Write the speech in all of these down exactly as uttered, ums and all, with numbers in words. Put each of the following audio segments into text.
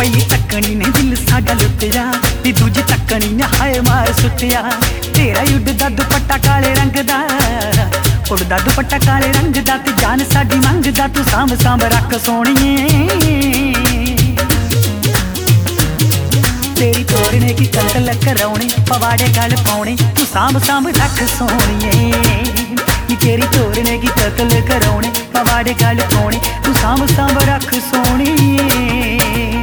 पहली तकनी ने दिल साडा लुटिया नी दूजी तकनी ने हाय मार सुटिया तेरा उड़दा दुपट्टा काले रंग दा उड़दा दुपट्टा काले रंग दा ते जान साडी मंगदा तू सांभ सांभ रख सोहणीए तेरी तोड़ने की कतल कराउने पवाड़े गल पाउने तू सांभ सांभ रख सोहणीए तेरी तोड़ने की कतल कराउने पवाड़े गल पाउने तू सांभ सांभ रख सोहणीए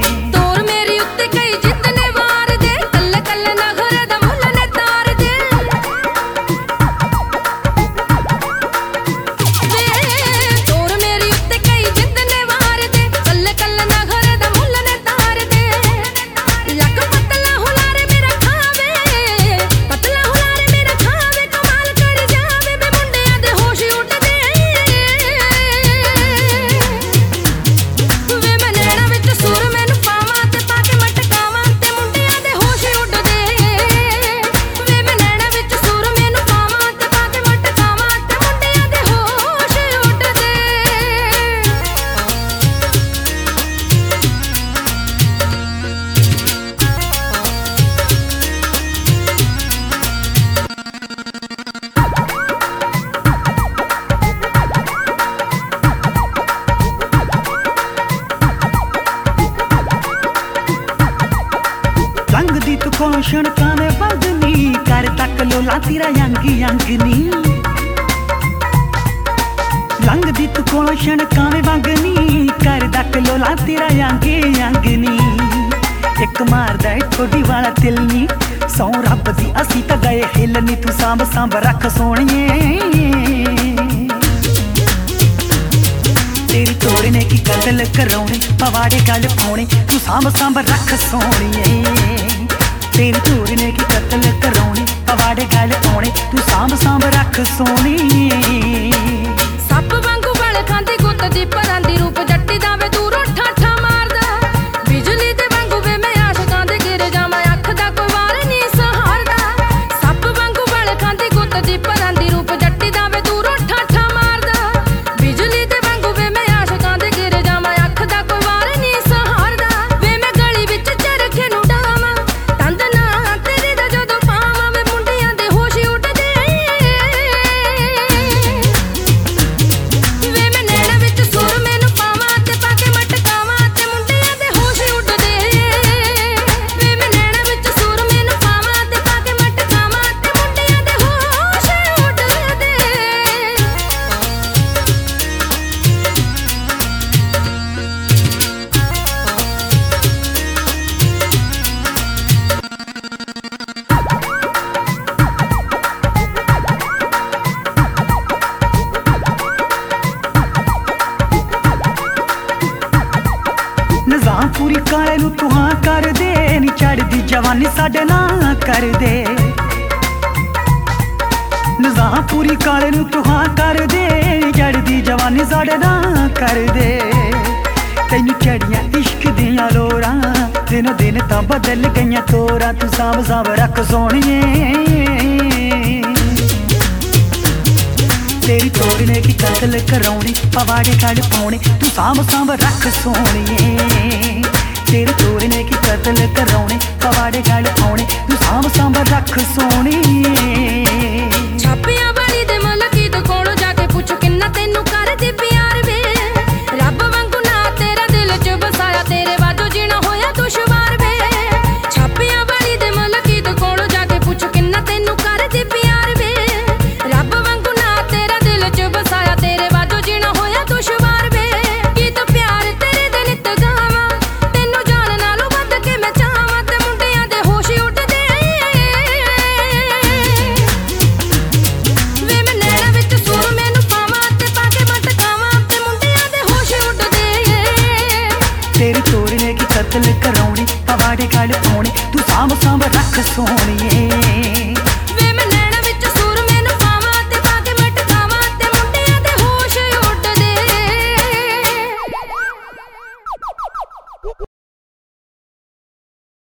कोशन काने बगनी कर तक लोला तेरा यंग यंग नी लंग दी तू कोशन काने बगनी कर तक लोला तेरा यंग यंग नी एक मारदा है ठोडी वाला दिल नी सौ रब दी असी त गए हिल नी तू सांभ सांभ रख सोहणीए तेरी तोड़ने की कतल कराउने पवाड़े गल पाउने तू सांभ सांभ रख सोहणीए तेरी तोड़ने की कतल कराउने पवाड़े गल पाउने तू सांभ सांभ रख सोहणीए सप वांगू बल खांदी गुत्त दी परां दी रूप जट्टी दा वे दूरों ठाठा मारदा बिजली दे वांगू वे मैं आशिकां दे गिर जावां अख दा कोई वार नहीं सहारदा सप वांगू बल खांदी गुत्त दी परां दी रूप जट्टी दा वे दूरों ठाठा मारदा बिजली दे वांगू वे मैं आशिकां दे गिर जावां अख दा कोई वार नहीं सहारदा वे मैं गली विच चरखे नूं डावां तंद ना तेरी दा जदों पावां वे मुंडियां दे होश उठदे निजाम पूरी काले नू तू हाँ कर दे नी चढ़दी जवानी साडे ना कर दे निजाम पूरी काले नू तू हाँ कर दे नी चढ़दी जवानी साडे ना कर दे तैनू चढ़ियां इश्क दियां लोरां दिनों दिन तां बदल गईयां तोरां तू सांभ सांभ रख सोहणीए तेरी तोड़ने की कतल कराउने पवाड़े गल पाउने तू सांभ सांभ रख सोहणीए तेरी तोड़ने की कतल कराउने पवाड़े गल पाउने तू सांभ सांभ रख सोहणीए छापियां वाली दे मलकी दे कोलों जाके पुछ किन्ना तैनू करदी प्यार वे रब वांगू ना तेरा दिल च बसाया तेरे वाजो जीना होया दुश्वार वे छापियां वाली दे मलकी दे कोलों जाके पुछ किन्ना तैनू करदी प्यार वे रब वांगू ना तेरा दिल च बसाया तेरे वाजो जीना होया दुश्वार वे की तो प्यार तेरे दे नित गावां तैनू जान नालों वध के मैं चाहां ते मुंडियां दे होश उठदे वे मैं नैना विच सुर मैनू पावां ते पाके मटकावां ते मुंडियां दे होश उठदे तेरी तोड़ने की कतल कराउने पवाड़े गल पाउने तू सांभ सांभ रख सोहणीए।